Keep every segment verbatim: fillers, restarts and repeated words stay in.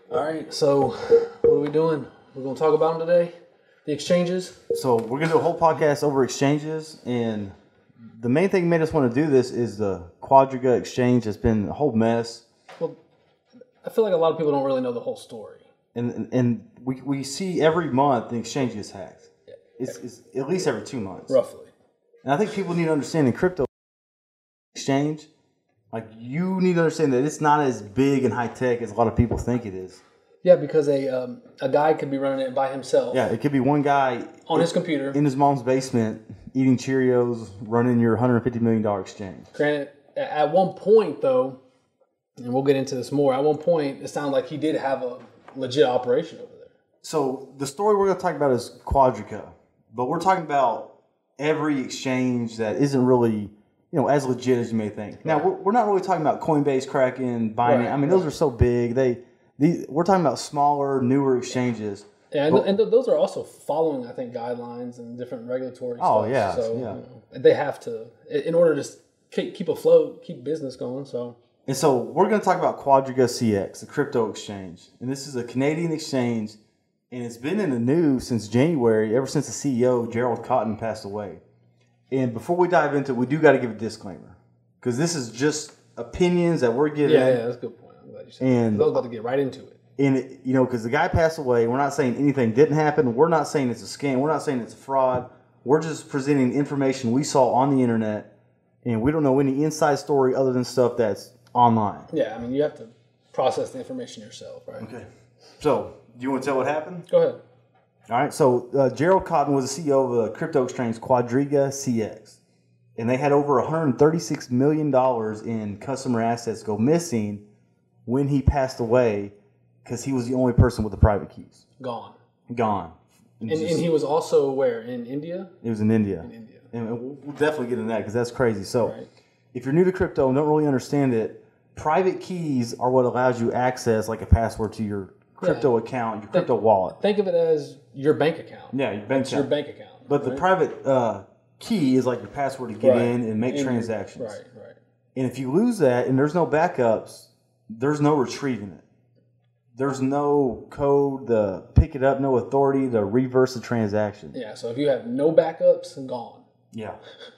All right, so what are we doing? We're going to talk about them today? The exchanges? So we're going to do a whole podcast over exchanges, and the main thing that made us want to do this is the Quadriga exchange has been a whole mess. Well, I feel like a lot of people don't really know the whole story. And and, and we, we see every month the exchange gets hacked. Yeah. It's, it's at least every two months. Roughly. And I think people need to understand in crypto exchange, like you need to understand that it's not as big and high tech as a lot of people think it is. Yeah, because a um, a guy could be running it by himself. Yeah, it could be one guy on in, his computer in his mom's basement eating Cheerios, running your one hundred fifty million dollars exchange. Granted, at one point though, and we'll get into this more. At one point, it sounded like he did have a legit operation over there. So the story we're going to talk about is Quadriga, but we're talking about every exchange that isn't really, you know, as legit as you may think. Now, we're, we're not really talking about Coinbase, Kraken, Binance. Right. I mean, those are so big. They, these, we're talking about smaller, newer exchanges. Yeah, and, but, and those are also following, I think, guidelines and different regulatory oh, stuff. yeah, so yeah. You know, they have to, in order to keep afloat, keep business going. So. And so we're going to talk about Quadriga C X, the crypto exchange. And this is a Canadian exchange, and it's been in the news since January, ever since the C E O, Gerald Cotton, passed away. And before we dive into it, we do got to give a disclaimer, because this is just opinions that we're giving. Yeah, yeah, that's a good point. I'm glad you said and, that. I was about to get right into it. And, it, you know, because the guy passed away, we're not saying anything didn't happen. We're not saying it's a scam. We're not saying it's a fraud. We're just presenting information we saw on the internet, and we don't know any inside story other than stuff that's online. Yeah, I mean, you have to process the information yourself, right? Okay. So, do you want to tell what happened? Go ahead. All right. So, uh, Gerald Cotton was the C E O of the crypto exchange Quadriga C X. And they had over one hundred thirty-six million dollars in customer assets go missing when he passed away, because he was the only person with the private keys. Gone. Gone. And, and, and he was also where? In India? It was in India. In India. And we'll, we'll definitely get into that because that's crazy. So, right. If you're new to crypto and don't really understand it, private keys are what allows you access, like a password to your crypto yeah. account, your crypto think, wallet. Think of it as your bank account. Yeah, your bank it's account. your bank account. But right? the private uh, key is like your password to get right. in and make in transactions. Your, right, right. And if you lose that and there's no backups, there's no retrieving it. There's no code to pick it up, no authority to reverse the transaction. Yeah, so if you have no backups, gone. Yeah.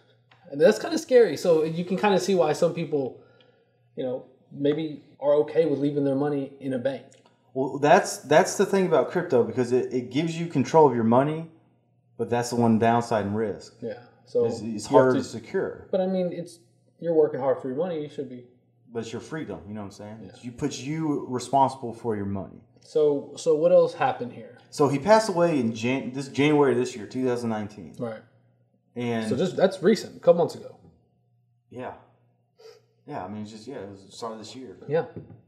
And that's kind of scary. So you can kind of see why some people, you know, maybe are okay with leaving their money in a bank. Well, that's that's the thing about crypto, because it, it gives you control of your money, but that's the one downside and risk. Yeah. So it's, it's harder to, to secure. But I mean, it's you're working hard for your money. You should be. But it's your freedom. You know what I'm saying? Yeah. You put you responsible for your money. So so what else happened here? So he passed away in Jan- this January this year, two thousand nineteen. Right. And so just that's recent, a couple months ago. Yeah. Yeah, I mean, it's just, yeah, it was the start of this year. Yeah.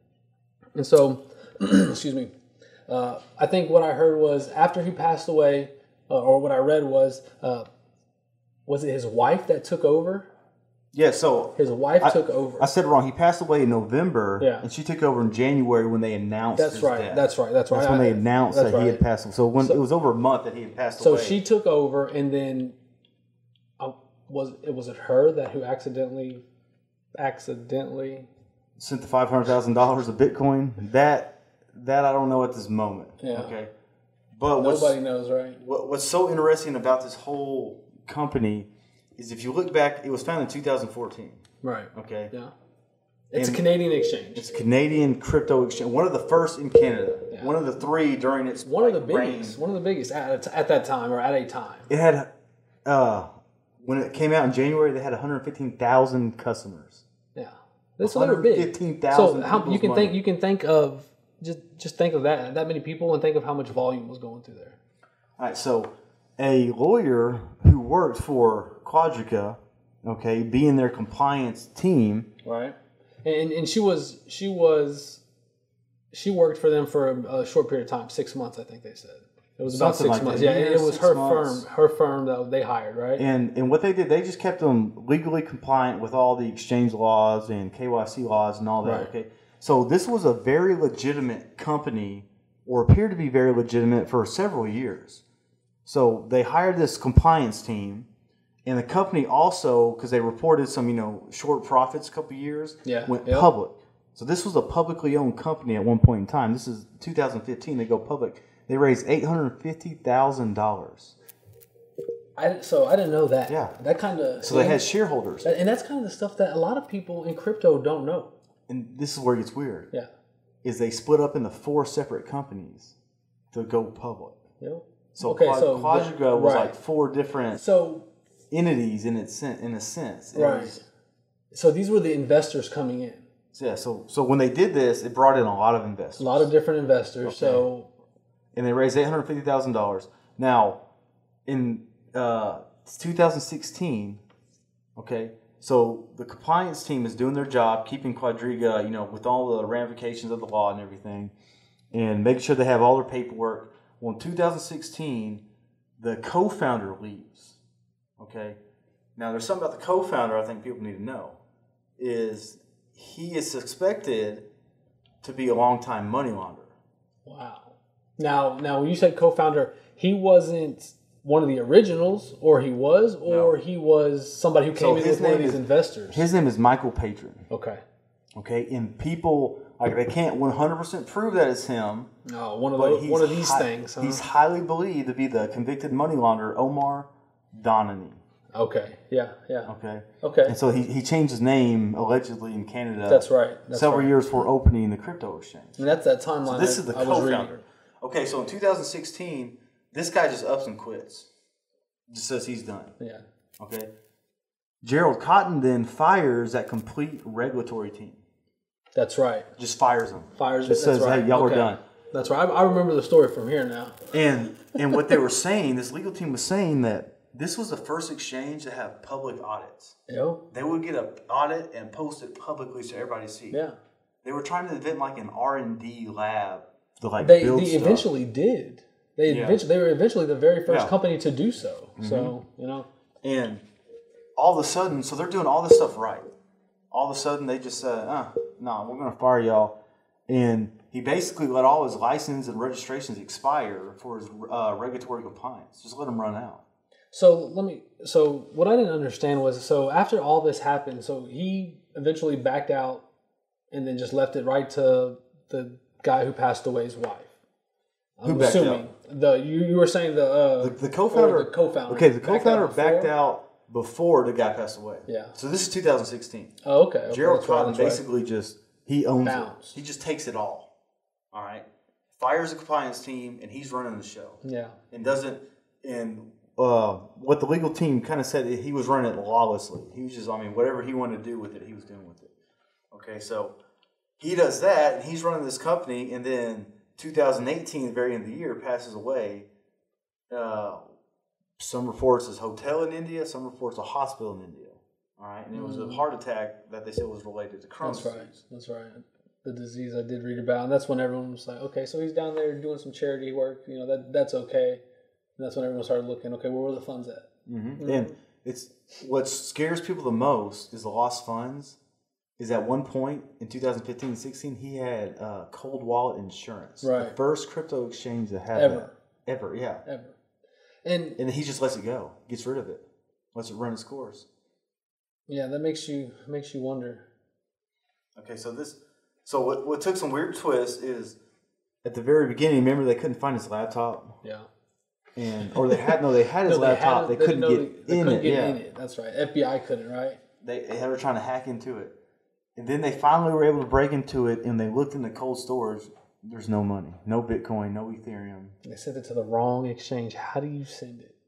And so, excuse me, uh, I think what I heard was after he passed away, uh, or what I read was, uh, was it his wife that took over? Yeah, so. His wife I, took over. I said wrong. He passed away in November, yeah. and she took over in January when they announced that's his right, death. That's right, that's right. That's when I, they announced that right. he had passed away. So, when, so it was over a month that he had passed so away. So she took over, and then uh, was it was it her that who accidentally, accidentally... sent the five hundred thousand dollars of Bitcoin? That, that I don't know at this moment. Yeah. Okay. But nobody knows, right? What, what's so interesting about this whole company is if you look back, it was founded in two thousand fourteen. Right. Okay. Yeah. It's and a Canadian exchange. It's a Canadian crypto exchange. One of the first in Canada. Yeah. One of the three during its one like, of the biggest. reign. One of the biggest at at that time or at a time. It had uh, when it came out in January, they had one hundred fifteen thousand customers. Yeah, that's a little big. fifteen thousand. So how you can money. think you can think of just just think of that that many people and think of how much volume was going through there. All right, so a lawyer who worked for Quadriga, okay, being their compliance team, right, and and she was she was she worked for them for a, a short period of time, six months, I think they said. It was about Something six like months. that. Yeah, Year, it was her months. firm, her firm that they hired, right? And and what they did, they just kept them legally compliant with all the exchange laws and K Y C laws and all that. Right. Okay, so this was a very legitimate company, or appeared to be very legitimate for several years. So they hired this compliance team, and the company also, because they reported some, you know, short profits a couple of years, Yeah. went Yep. public. So this was a publicly owned company at one point in time. This is two thousand fifteen. They go public. They raised eight hundred fifty thousand dollars. I, so I didn't know that. Yeah. That kind of. So they had shareholders. And that's kind of the stuff that a lot of people in crypto don't know. And this is where it gets weird. Yeah. Is they split up into four separate companies to go public. Yep. So, okay, Quad, so Quadriga was right. like four different so, entities in its sen- in a sense. It right. was, so these were the investors coming in. yeah. So so when they did this, it brought in a lot of investors. A lot of different investors. Okay. So, and they raised eight hundred fifty thousand dollars. Now, in uh, two thousand sixteen, okay. So the compliance team is doing their job, keeping Quadriga, you know, with all the ramifications of the law and everything, and making sure they have all their paperwork. Well, in two thousand sixteen, the co-founder leaves. Okay. Now, there's something about the co-founder I think people need to know is he is suspected to be a long-time money launderer. Wow. Now, now when you said co-founder, he wasn't one of the originals, or he was, or no. he was somebody who came so in with one of these is, investors. His name is Michael Patron. Okay. Okay, and people like they can't one hundred percent prove that it's him. No, one of those, one of these hi- things. Huh? He's highly believed to be the convicted money launderer Omar Donani. Okay. Yeah. Yeah. Okay. Okay. And so he, he changed his name allegedly in Canada. That's right. That's several right. years before opening the crypto exchange. And that's that timeline. So this is the I co-founder. Okay, so in two thousand sixteen, this guy just ups and quits. Just says he's done. Yeah. Okay. Gerald Cotton then fires that complete regulatory team. That's right. Just fires them. Fires. Just that's says, right. "Hey, y'all okay. are done." That's right. I, I remember the story from here now. And and what they were saying, this legal team was saying that this was the first exchange to have public audits. Yeah. They would get an audit and post it publicly so everybody sees. Yeah. They were trying to invent like an R and D lab to like they, build they stuff. eventually did. They yeah. eventually they were eventually the very first yeah. company to do so. Mm-hmm. So you know. And all of a sudden, so they're doing all this stuff right. All of a sudden, they just said, uh, no, nah, we're going to fire y'all. And he basically let all his license and registrations expire for his uh, regulatory compliance. Just let them run out. So let me. So what I didn't understand was, so after all this happened, so he eventually backed out, and then just left it right to the guy who passed away's wife. I'm who backed assuming out? the you, you were saying the uh, the, the co-founder. The co-founder. Okay, the backed co-founder out backed out before the guy passed away. Yeah. So this is two thousand sixteen. Oh, okay. okay Gerald that's right, Cotton that's right. basically just he owns Bounce. it. He just takes it all. All right. Fires the compliance team, and he's running the show. Yeah. And doesn't and. Uh, what the legal team kind of said, he was running it lawlessly. He was just, I mean, whatever he wanted to do with it, he was doing with it. Okay, so he does that, and he's running this company, and then two thousand eighteen, the very end of the year, passes away. Uh, some reports his hotel in India, some reports a hospital in India. All right, and it was a heart attack that they said was related to Crohn's That's right. disease. That's right. The disease I did read about, and that's when everyone was like, okay, so he's down there doing some charity work. You know, that that's okay. And that's when everyone started looking, okay, where were the funds at? Mm-hmm. Mm-hmm. And it's what scares people the most is the lost funds. Is at one point in two thousand fifteen and sixteen, he had uh, cold wallet insurance. Right. The first crypto exchange that had Ever. that. Ever, yeah. Ever. And and then he just lets it go, gets rid of it, lets it run its course. Yeah, that makes you makes you wonder. Okay, so this, so what what took some weird twists is at the very beginning. Remember, they couldn't find his laptop. Yeah. And or they had no, they had his no, they laptop. had, they, they couldn't get they, they in couldn't it. Get yeah, in it. That's right. F B I couldn't, right? They they were trying to hack into it, and then they finally were able to break into it. And they looked in the cold storage. There's no money, no Bitcoin, no Ethereum. They sent it to the wrong exchange. How do you send it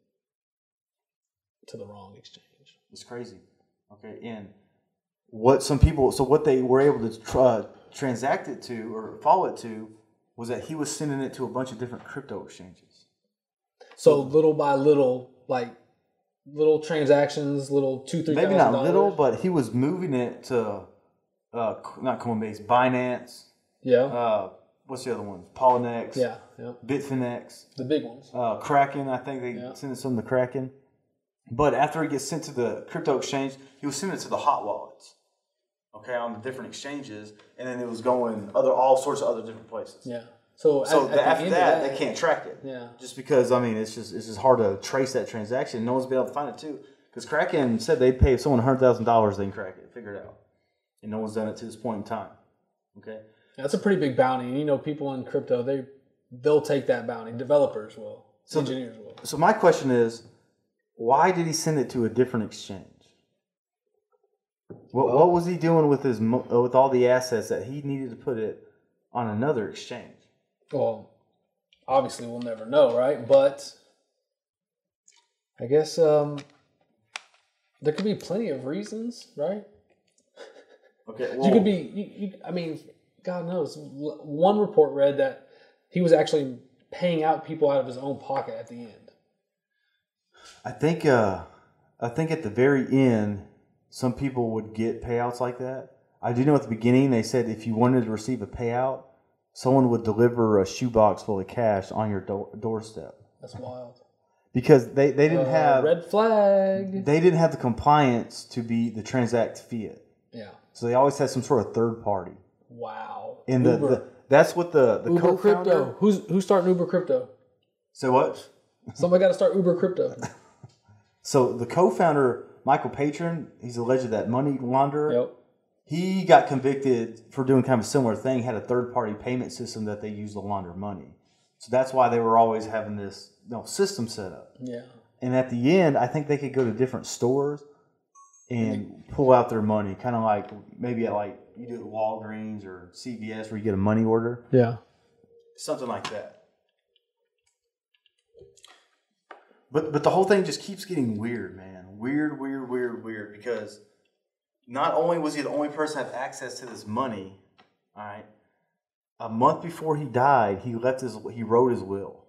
to the wrong exchange? It's crazy. Okay, and what some people, so what they were able to uh, transact it to or follow it to was that he was sending it to a bunch of different crypto exchanges. So little by little, like little transactions, little two, three. Maybe not little, but he was moving it to uh, not Coinbase, Binance. Yeah. Uh, what's the other one? Polynex. Yeah. Yeah. Bitfinex. The big ones. Uh, Kraken. I think they yeah. sent it some to Kraken. But after it gets sent to the crypto exchange, he was sending it to the hot wallets. Okay, on the different exchanges, and then it was going other all sorts of other different places. Yeah. So, so at, at after the that, that, they can't track it. Yeah. Just because I mean, it's just it's just hard to trace that transaction. No one's been able to find it too. Because Kraken said they'd pay someone a hundred thousand dollars, they can crack it, figure it out, and no one's done it to this point in time. Okay. That's a pretty big bounty. And you know, people in crypto, they they'll take that bounty. Developers will. So engineers will. So my question is, why did he send it to a different exchange? What Well, What was he doing with his mo- uh, with all the assets that he needed to put it on another exchange? Well, obviously we'll never know, right? But I guess um, there could be plenty of reasons, right? Okay. You could be, you, you, I mean, God knows. One report read that he was actually paying out people out of his own pocket at the end. I think. Uh, I think at the very end, some people would get payouts like that. I do know at the beginning they said if you wanted to receive a payout, someone would deliver a shoebox full of cash on your door, doorstep. That's wild. Because they, they didn't uh, have red flag. They didn't have the compliance to be the transact fiat. Yeah. So they always had some sort of third party. Wow. And the, Uber. the that's what the the Uber co-founder. crypto. Who's who's starting Uber crypto? So what? Somebody got to start Uber crypto. So the co-founder Michael Patron, he's alleged that money launderer. Yep. He got convicted for doing kind of a similar thing. Had a third party payment system that they used to launder money. So that's why they were always having this you know, system set up. Yeah. And at the end, I think they could go to different stores and pull out their money, kind of like maybe at like you do at Walgreens or C V S where you get a money order. Yeah. Something like that. But but the whole thing just keeps getting weird, man. Weird, weird, weird, weird. Because not only was he the only person to have access to this money, all right, a month before he died, he left his he wrote his will.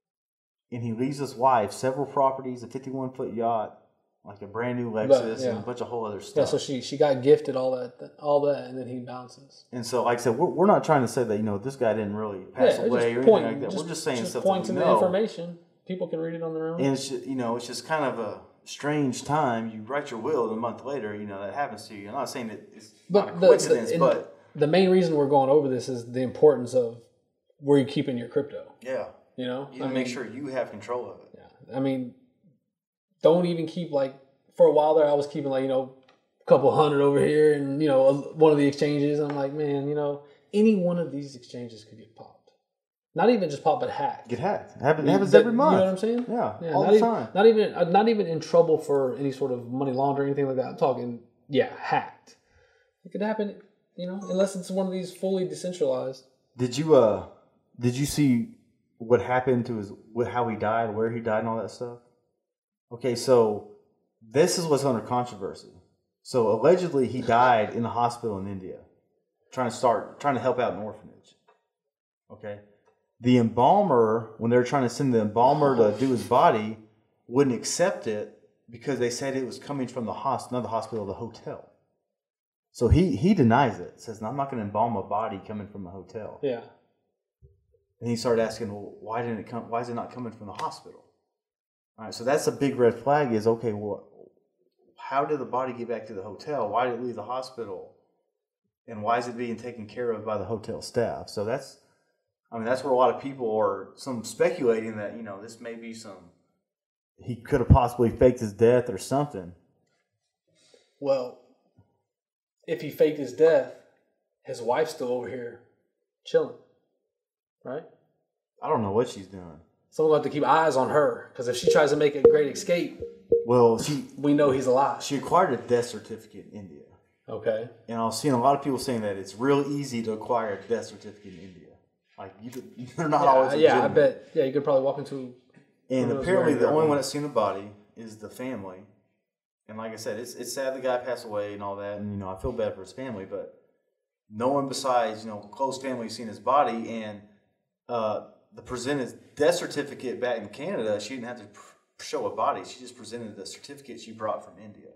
And he leaves his wife several properties, a fifty-one foot yacht, like a brand new Lexus, But, yeah. and a bunch of whole other stuff. Yeah. So she she got gifted all that all that, and then he bounces. And so, like I said, we're, we're not trying to say that you know this guy didn't really pass Yeah, away just or point, anything like that. just, we're just saying just stuff point that to we the know. information. People can read it on their own. And it's just, you know, it's just kind of a strange time. You write your will, and a month later, you know, that happens to you. I'm not saying that it's but not a the, coincidence, the, but the main reason we're going over this is the importance of where you're keeping your crypto. yeah, You know, you I need to mean, make sure you have control of it. Yeah, I mean, don't even keep like for a while there. I was keeping like you know a couple hundred over here, and you know one of the exchanges. I'm like, man, you know, any one of these exchanges could get popped. Not even just pop, but hacked. Get hacked. It happens, it You- happens that- every month. You know what I'm saying? Yeah, Yeah, all not the even, time. Not even, uh, not even in trouble for any sort of money laundering or anything like that. I'm talking, yeah, hacked. It could happen, you know, unless it's one of these fully decentralized. Did you uh, did you see what happened to his, what, how he died, where he died, and all that stuff? Okay, so this is what's under controversy. So allegedly, he died in a hospital in India, trying to start, trying to help out an orphanage. Okay. The embalmer, when they were trying to send the embalmer to do his body, wouldn't accept it because they said it was coming from the hospital, not the hospital, the hotel. So he, he denies it. Says, no, I'm not going to embalm a body coming from a hotel. Yeah. And he started asking, well, why didn't it come? Why is it not coming from the hospital? All right, so that's a big red flag. Is okay. Well, how did the body get back to the hotel? Why did it leave the hospital? And why is it being taken care of by the hotel staff? So that's, I mean, that's where a lot of people are some speculating that, you know, this may be some, he could have possibly faked his death or something. Well, if he faked his death, his wife's still over here chilling, right? I don't know what she's doing. Someone will have to keep eyes on her because if she tries to make a great escape, Well, she we know he's alive. she acquired a death certificate in India. Okay. And I was seeing a lot of people saying that it's real easy to acquire a death certificate in India. Like, you could, they're not Yeah, always yeah, I legitimate. bet. Yeah, you could probably walk into. And Who knows apparently, where the you're only going. one that's seen the body is the family. And like I said, it's it's sad the guy passed away and all that. And, you know, I feel bad for his family. But no one besides, you know, close family has seen his body. And uh, the presented death certificate back in Canada, she didn't have to pr- show a body. She just presented the certificate she brought from India.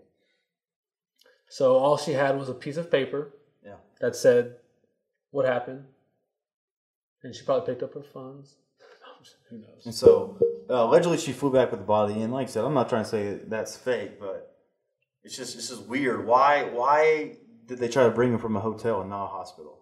So all she had was a piece of paper Yeah. that said what happened, and she probably picked up her funds. Who knows? And so, uh, allegedly, she flew back with the body. And like I said, I'm not trying to say that that's fake, but it's just it's just weird. Why why did they try to bring him from a hotel and not a hospital?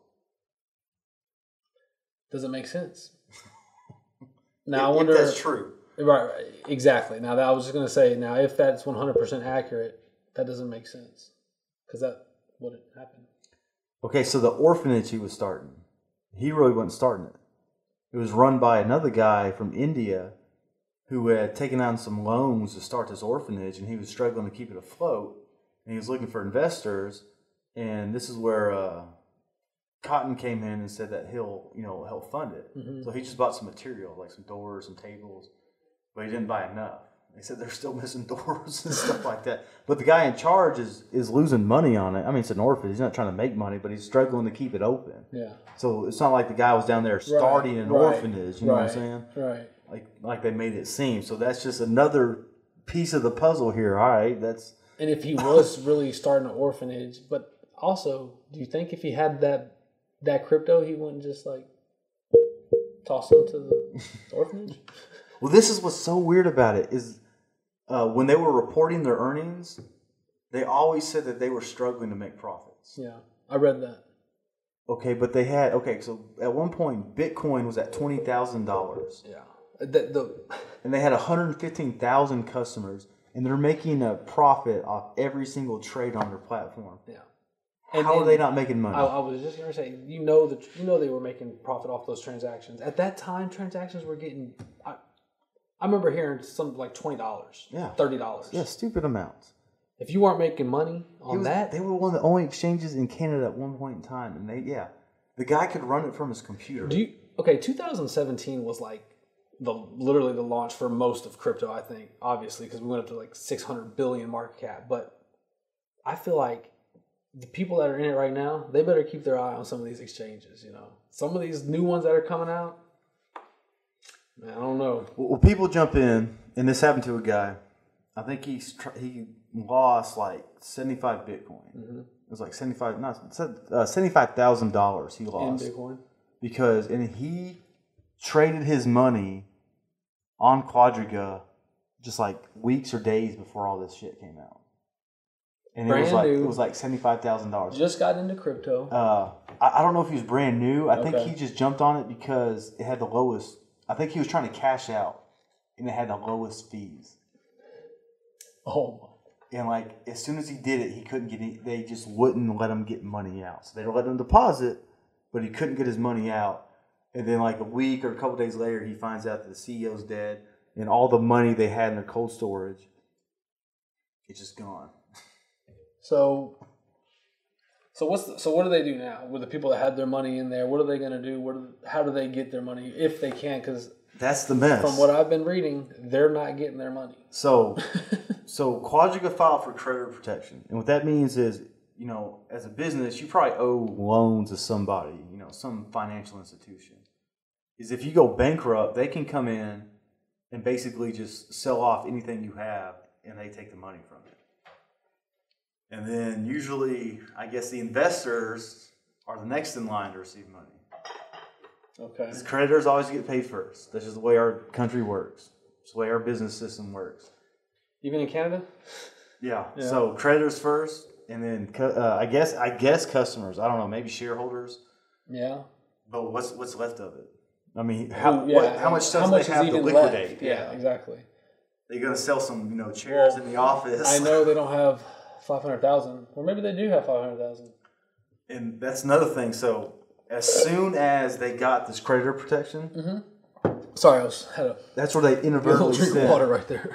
Doesn't make sense. Now If- I wonder if that's true. Right, right, exactly. Now that I was just going to say. Now, if that's one hundred percent accurate, that doesn't make sense because that wouldn't happen. Okay, so the orphanage he was starting, he really wasn't starting it. It was run by another guy from India who had taken on some loans to start this orphanage, and he was struggling to keep it afloat. And he was looking for investors, and this is where uh, Cotton came in and said that he'll, you know, help fund it. Mm-hmm. So he just bought some material, like some doors and tables, but he didn't buy enough. They said they're still missing doors and stuff like that. But the guy in charge is is losing money on it. I mean, it's an orphanage. He's not trying to make money, but he's struggling to keep it open. Yeah. So it's not like the guy was down there starting right, an right, orphanage. You know right, what I'm saying? Right. Like like they made it seem. So that's just another piece of the puzzle here. All right, that's. And if he was really starting an orphanage, but also, do you think if he had that that crypto, he wouldn't just like toss them to the orphanage? Well, this is what's so weird about it is uh, when they were reporting their earnings, they always said that they were struggling to make profits. Yeah, I read that. Okay, but they had okay. So at one point, Bitcoin was at twenty thousand dollars. Yeah, the, the and they had one hundred fifteen thousand customers, and they're making a profit off every single trade on their platform. Yeah. And, How and are they not making money? I, I was just gonna say, you know that you know they were making profit off those transactions. At that time, transactions were getting. I, I remember hearing something like twenty dollars. Yeah. Thirty dollars. Yeah, stupid amounts. If you weren't making money on was, that, they were one of the only exchanges in Canada at one point in time, and they yeah, the guy could run it from his computer. Do you okay? twenty seventeen was like the literally the launch for most of crypto. I think obviously because we went up to like six hundred billion market cap, but I feel like the people that are in it right now, they better keep their eye on some of these exchanges. You know, some of these new ones that are coming out. Man, I don't know. Well, people jump in, and this happened to a guy. I think he's he lost like seventy-five Bitcoin. Mm-hmm. It was like seventy-five, not uh, seventy-five thousand dollars. He lost in Bitcoin because, and he traded his money on Quadriga just like weeks or days before all this shit came out. And brand it was like new. It was like seventy-five thousand dollars. Just got into crypto. Uh, I, I don't know if he was brand new. I okay. think he just jumped on it because it had the lowest. I think he was trying to cash out, and it had the lowest fees. Oh. And like as soon as he did it, he couldn't get any. They just wouldn't let him get money out. So they let him deposit, but he couldn't get his money out. And then like a week or a couple days later, he finds out that the C E O's dead, and all the money they had in their cold storage, it's just gone. So, so what's the, so what do they do now with the people that had their money in there? What are they going to do? What are, how do they get their money if they can? Because that's the mess. From what I've been reading, they're not getting their money. So, so Quadriga filed for creditor protection, and what that means is, you know, as a business, you probably owe loans to somebody, you know, some financial institution. Is if you go bankrupt, they can come in and basically just sell off anything you have, and they take the money from it. And then usually, I guess the investors are the next in line to receive money. Okay. Because creditors always get paid first. That's just the way our country works. It's the way our business system works. Even in Canada? Yeah. yeah. So creditors first, and then uh, I guess I guess customers. I don't know, maybe shareholders. Yeah. But what's what's left of it? I mean, how yeah, what, how much stuff do they have to liquidate? Left? Yeah, yeah, exactly. They're gonna sell some, you know, chairs well, in the office. I know they don't have five hundred thousand, or maybe they do have five hundred thousand. And that's another thing. So as soon as they got this creditor protection, mm-hmm. sorry, I was had a that's where they inadvertently drink sent of water right there.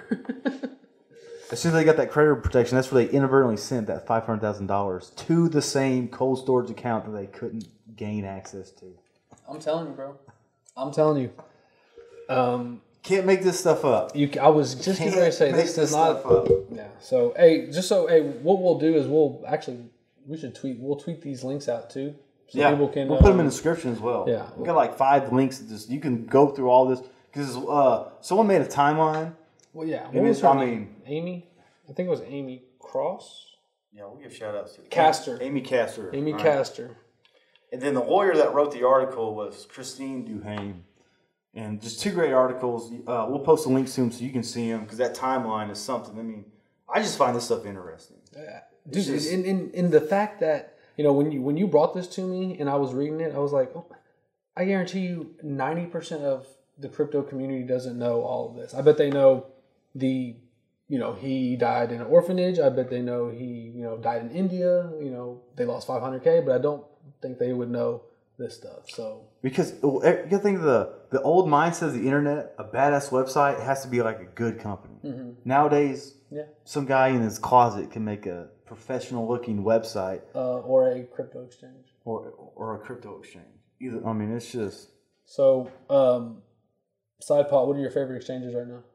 As soon as they got that creditor protection, that's where they inadvertently sent that five hundred thousand dollars to the same cold storage account that they couldn't gain access to. I'm telling you, bro. I'm telling you. Um, Can't make this stuff up. You, I was just going to say this is not. Up. Yeah. So hey, just so hey, what we'll do is we'll actually we should tweet. We'll tweet these links out too, so yeah. people can. We'll put um, them in the description as well. Yeah. We got like five links. That just you can go through all this because uh, someone made a timeline. Well, yeah. What was her I mean, Amy. I think it was Amy Cross. Yeah, we'll give shout outs to Castor. Amy Castor. Amy right. Castor. And then the lawyer that wrote the article was Christine Duhane. And just two great articles. Uh, we'll post the links to them so you can see them because that timeline is something. I mean, I just find this stuff interesting. Yeah. Dude, just, in, in, in the fact that, you know, when you when you brought this to me and I was reading it, I was like, oh, I guarantee you ninety percent of the crypto community doesn't know all of this. I bet they know the, you know, he died in an orphanage. I bet they know he, you know, died in India. You know, they lost five hundred K, but I don't think they would know this stuff. So because you got to think of the the old mindset of the internet. A badass website has to be like a good company. mm-hmm. Nowadays, yeah, some guy in his closet can make a professional looking website, uh, or a crypto exchange, or or a crypto exchange. Either I mean, it's just so. Um, side pot. What are your favorite exchanges right now?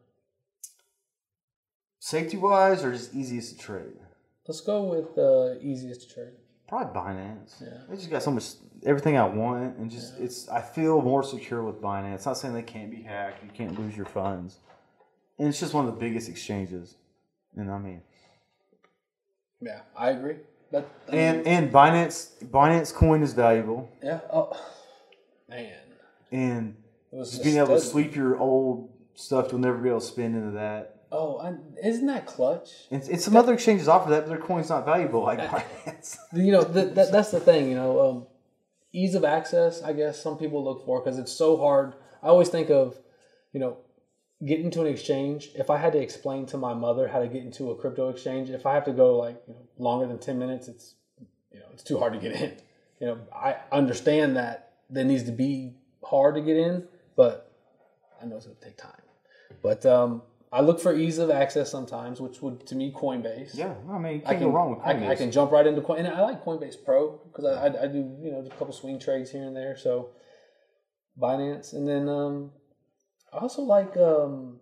safety wise, or just easiest to trade. Let's go with uh, easiest to trade. Probably Binance. Yeah. They just got so much, everything I want, and just Yeah. it's. I feel more secure with Binance. Not saying they can't be hacked, you can't lose your funds, and it's just one of the biggest exchanges. And I mean, Yeah, I agree. That, I and mean, and Binance Binance Coin is valuable, yeah. Oh man, and it was just being able to deadly. sweep your old stuff, you'll never be able to spend into that. Oh, I, isn't that clutch? And, and some other exchanges offer that, but their coin's not valuable like Binance. You know, th- that, that's the thing. You know, um, ease of access. I guess some people look for because it's so hard. I always think of, you know, getting into an exchange. If I had to explain to my mother how to get into a crypto exchange, if I have to go like you know, longer than ten minutes, it's you know it's too hard to get in. You know, I understand that that needs to be hard to get in, but I know it's going to take time. But um, I look for ease of access sometimes, which would to me Coinbase. Yeah, I mean, you I can't can go wrong with I, Coinbase. I can jump right into Coin, and I like Coinbase Pro because I, I I do you know a couple swing trades here and there. So Binance, and then um, I also like um,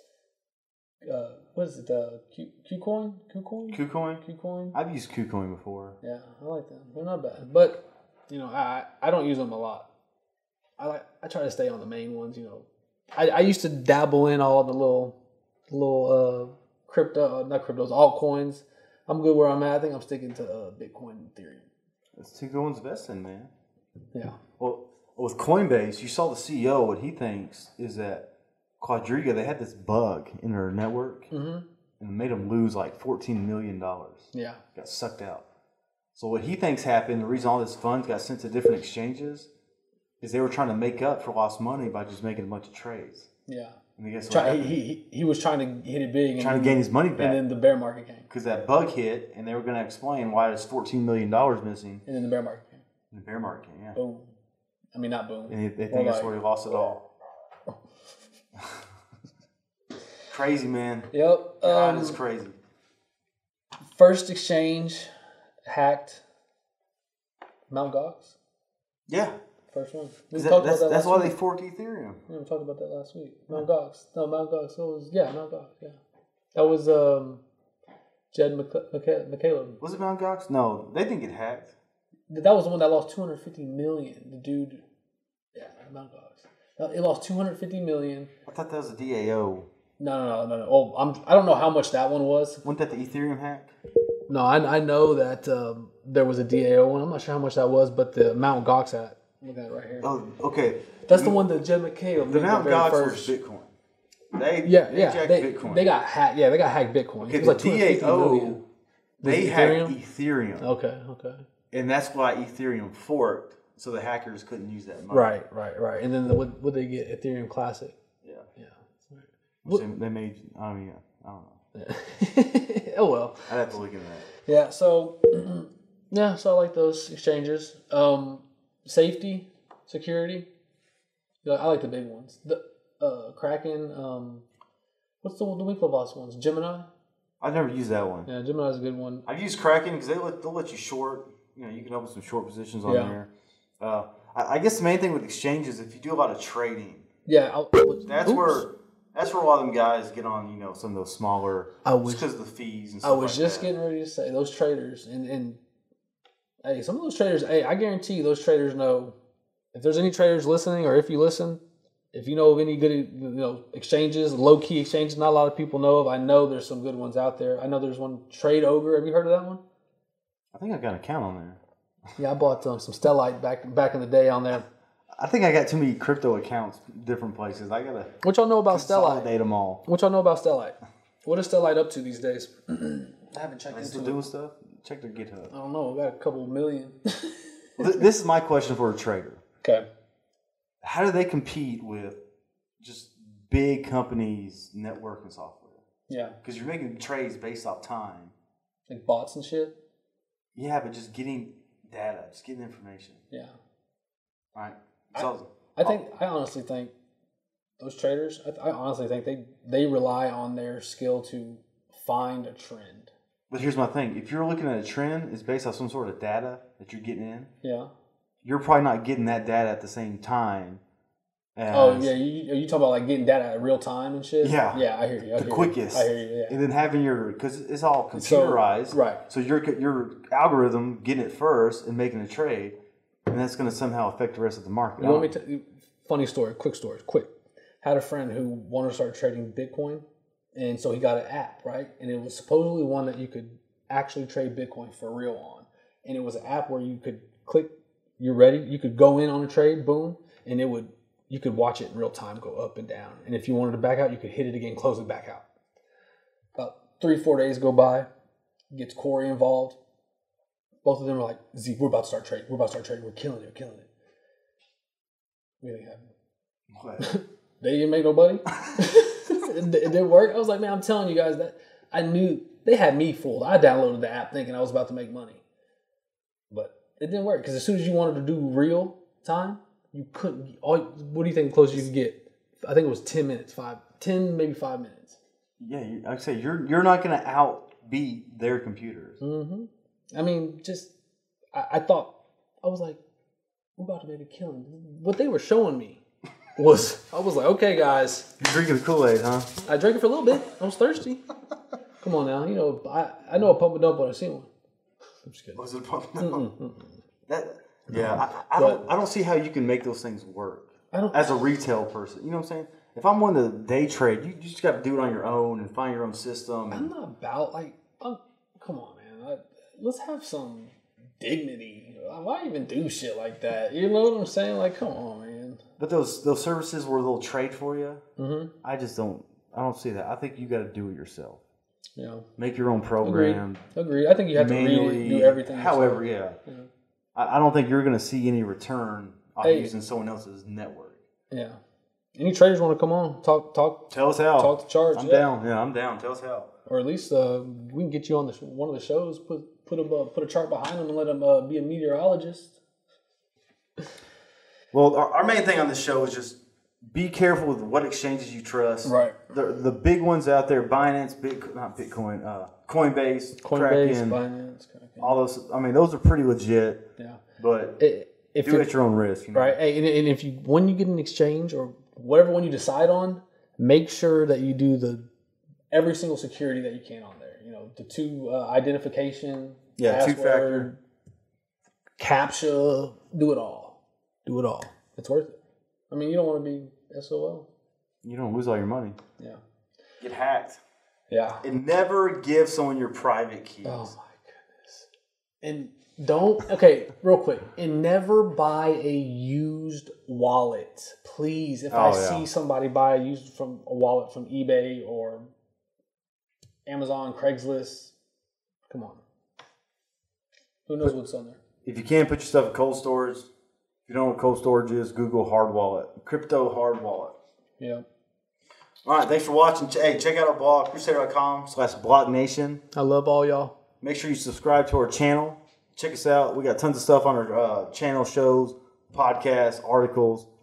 uh, what is it? Uh, Q KuCoin, KuCoin, KuCoin. KuCoin. I've used KuCoin before. Yeah, I like them. They're not bad, but you know I I don't use them a lot. I like I try to stay on the main ones. You know, I, I used to dabble in all the little little uh, crypto, uh, not cryptos, altcoins. I'm good where I'm at. I think I'm sticking to uh, Bitcoin and Ethereum. That's two good ones investing, man. Yeah. Well, with Coinbase, you saw the C E O. What he thinks is that Quadriga, they had this bug in their network, Mm-hmm. and it made them lose like fourteen million dollars. Yeah. Got sucked out. So what he thinks happened, the reason all this funds got sent to different exchanges, is they were trying to make up for lost money by just making a bunch of trades. Yeah. And I guess what Try, happened? he, he he was trying to hit it big, and Trying to then- gain his money back. and then the bear market came, Because that bug hit, and they were going to explain why there's fourteen million dollars missing and then the bear market came. in the bear market. Yeah. Boom. I mean, not boom. And they, they More think that's like- where he lost it all. Crazy, man. Yep. God, Um, it's crazy. first exchange hacked. Mount Gox. Yeah. First one. We Is that- talked that's about that that's last why week. they forked Ethereum. Yeah, we talked about that last week. Mount Gox. No, Mount Gox. It was yeah, Mount Gox. Yeah, that was um, Jed Mc- Mc- McCaleb. Was it Mount Gox? No, they didn't get hacked. That was the one that lost two hundred fifty million. The dude, yeah, Mount Gox. It lost two hundred fifty million. I thought that was a D A O. No, no, no, no, no. Oh, I'm. I don't know how much that one was. Wasn't that the Ethereum hack? No, I, I know that um, there was a D A O one. I'm not sure how much that was, but the Mount Gox at. Look at it right here. Oh, okay. That's the one that Jed McCaleb. The did Mount very Gox first. was Bitcoin. They Yeah, they yeah. jacked They, Bitcoin. they got hacked. Yeah, they got hacked Bitcoin. okay, It was the like two hundred fifty D A O million. they Was it hacked Ethereum? Ethereum, Okay, okay. and that's why Ethereum forked, so the hackers couldn't use that money. Right, right, right. And then the, what would they get? Ethereum Classic. Yeah. Yeah. Which they, they made. I mean, I don't know. Oh well. I'd have to look into that. Yeah. So yeah. So I like those exchanges. Um, safety, security. Yeah, I like the big ones. The uh, Kraken. Um, what's the the Winklevoss ones? Gemini. I've never used that one. Yeah, Gemini's a good one. I've used Kraken because they let they'll let you short. You know, you can open some short positions on Yeah. there. Uh, I, I guess the main thing with exchanges, if you do a lot of trading, Yeah. I'll, that's oops. where that's where a lot of them guys get on. You know, some of those smaller. I was- because of the fees and I stuff was like just that. getting ready to say those traders and and hey, some of those traders. Hey, I guarantee you, those traders know. If there's any traders listening, or if you listen, if you know of any good, you know, exchanges, low key exchanges, not a lot of people know of. I know there's some good ones out there. I know there's one, Trade Ogre. Have you heard of that one? I think I got an account on there. Yeah, I bought um, some Stellite back back in the day on there. I think I got too many crypto accounts, different places. I gotta What y'all know about Stellite? consolidate them all. What y'all know about Stellite? What is Stellite up to these days? I haven't checked Are they into still it. doing stuff? Check their GitHub. I don't know. We got a couple million. Th- this is my question for a trader. Okay. How do they compete with just big companies' networking software? Yeah. Because you're making trades based off time. Like bots and shit. Yeah, but just getting data, just getting information. Yeah. Right. I, So, I think I honestly think those traders. I, I honestly think they they rely on their skill to find a trend. But here's my thing: if you're looking at a trend, it's based on some sort of data that you're getting in. Yeah. You're probably not getting that data at the same time. As Oh yeah, you, are you talking about like getting data at real time and shit? Yeah. Yeah, I hear you. I the hear quickest. You. I hear you. Yeah. And then having your because it's all computerized, So, right? So your your algorithm getting it first and making a trade, and that's going to somehow affect the rest of the market. You want me to? Funny story, quick story, quick. Had a friend who wanted to start trading Bitcoin, and so he got an app, right? And it was supposedly one that you could actually trade Bitcoin for real on. And it was an app where you could click, you're ready, you could go in on a trade, boom, and it would, you could watch it in real time go up and down. And if you wanted to back out, you could hit it again, close it back out. About three, four days go by, gets Corey involved. Both of them are like, Z, we're about to start trading. We're about to start trading. We're killing it, we're killing it. What didn't happen? What? They didn't make no money. it, it didn't work. I was like, man, I'm telling you guys that I knew they had me fooled. I downloaded the app thinking I was about to make money, but it didn't work because as soon as you wanted to do real time, you couldn't. All what do you think the closest you could get? I think it was ten minutes, five, ten maybe five minutes. Yeah, you, like I say, you're you're not going to outbeat their computers. Mm-hmm. I mean, just I, I thought I was like, we're about to make a killing. What they were showing me. Was I was like, okay, guys. You're drinking the Kool-Aid, huh? I drank it for a little bit. I was thirsty. Come on now, you know I, I know a pump and dump when I see one. I'm just kidding. Was it a pump and dump? That yeah, I, I don't I don't see how you can make those things work. I don't as a retail person. You know what I'm saying? If I'm one to day trade, you, you just got to do it on your own and find your own system. And, I'm not about like. I'm, come on, man. I, let's have some dignity. Why even do shit like that? You know what I'm saying? Like, come on, man. But those those services where they'll trade for you, mm-hmm. I just don't. I don't see that. I think you got to do it yourself. Yeah. Make your own program. Agreed. Agreed. I think you have manually, to really do everything. However, yeah. yeah. I, I don't think you're going to see any return off hey. using someone else's network. Yeah. Any traders want to come on? Talk, talk. Tell us how. Talk to charge. I'm yeah. down. Yeah, I'm down. Tell us how. Or at least uh, we can get you on the sh- one of the shows. Put put a uh, put a chart behind them and let them uh, be a meteorologist. Well, our, our main thing on this show is just be careful with what exchanges you trust. Right. The the big ones out there: Binance, Bit, not Bitcoin, uh, Coinbase, Coinbase, Kraken, Binance, Kraken. all those. I mean, those are pretty legit. Yeah. But it, if do it at your own risk. You know? Right. And, and if you when you get an exchange or whatever one you decide on, make sure that you do the every single security that you can on there. You know, the two uh, identification, yeah, password, two factor, CAPTCHA. Do it all. Do it all. It's worth it. I mean, you don't want to be S O L. You don't lose all your money. Yeah. Get hacked. Yeah. And never give someone your private keys. Oh my goodness. And don't, okay, real quick. And never buy a used wallet. Please, if Oh, I yeah. see somebody buy a used from a wallet from eBay or Amazon, Craigslist, come on. Who knows what's on there? If you can't put your stuff in cold storage, if you don't know what cold storage is, Google hard wallet. Crypto hard wallet. Yeah. All right, thanks for watching. Hey, check out our blog, crusader.com slash block nation. I love all y'all. Make sure you subscribe to our channel. Check us out. We got tons of stuff on our uh, channel, shows, podcasts, articles.